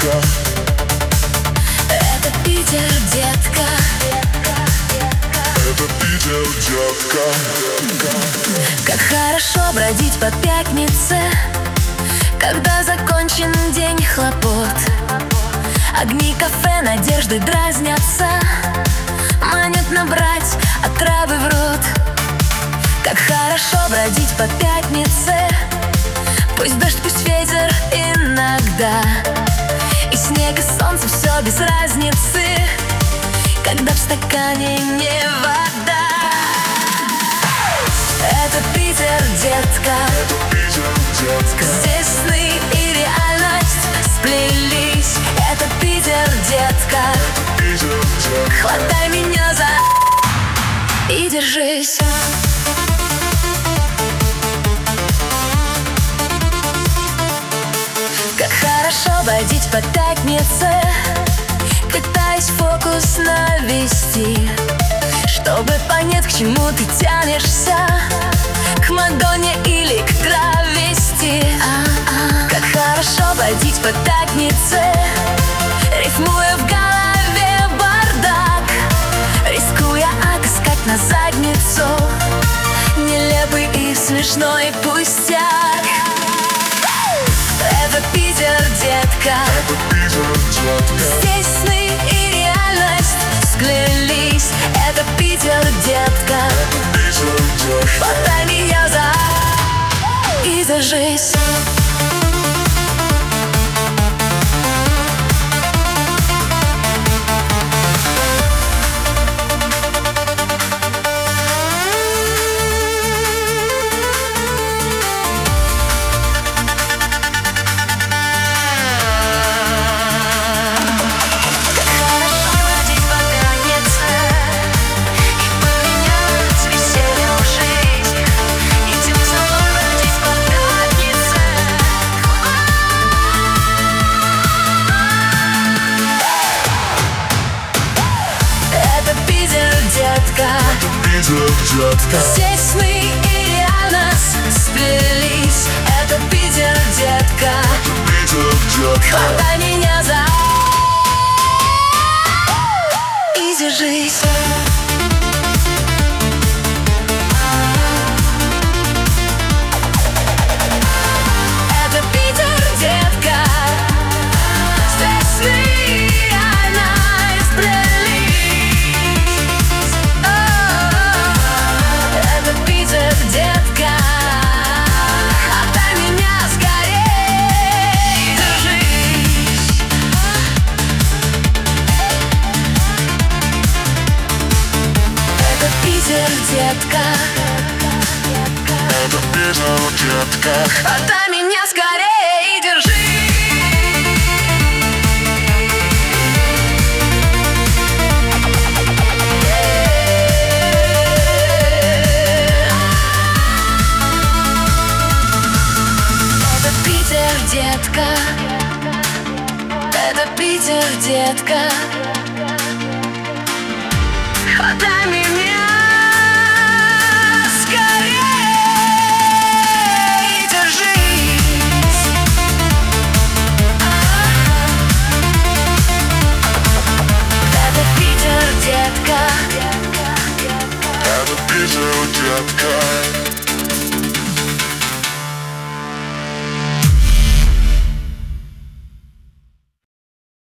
детка. Это Питер, детка. Это Питер, детка. Как хорошо бродить по пятнице, когда закончен день хлопот. Огни кафе, надежды дразнятся, манят набрать отравы в рот. Как хорошо бродить по пятнице, пусть дождь, пусть ветер иногда, и снег, и солнце, все без разницы, когда в стакане не вода. Это Питер, детка. Это Питер, детка. Здесь сны и реальность сплелись. Это Питер, детка. Это Питер, детка. Хватай меня за и держись. Как хорошо бродить по пятнице, пытаясь фокус навести, чтобы понять, к чему ты тянешься, к Мадонне или к травести. Как хорошо бродить по пятнице, рифмуя в голове бардак, рискуя отыскать на задницу нелепый и смешной пустяк. Это Питер, детка. Это Питер, детка. Здесь сны и реальность склеились. Это Питер, детка. Это Питер, детка. Хватай меня за и держись. Питер, детка. Здесь сны и реальность сплелись. Это Питер, детка. Это Питер, детка. Хватай меня за и держись. Это Питер, детка. Здесь сны и реальность сплелись. Это Питер, детка. Хватай меня скорей, держись. Это Питер, детка. Это Питер, детка. Хватай меня скорей, держись. Это Питер, детка. Это Питер, детка. Хватай меня скорей, держись. Это Питер, детка. Это Питер, детка.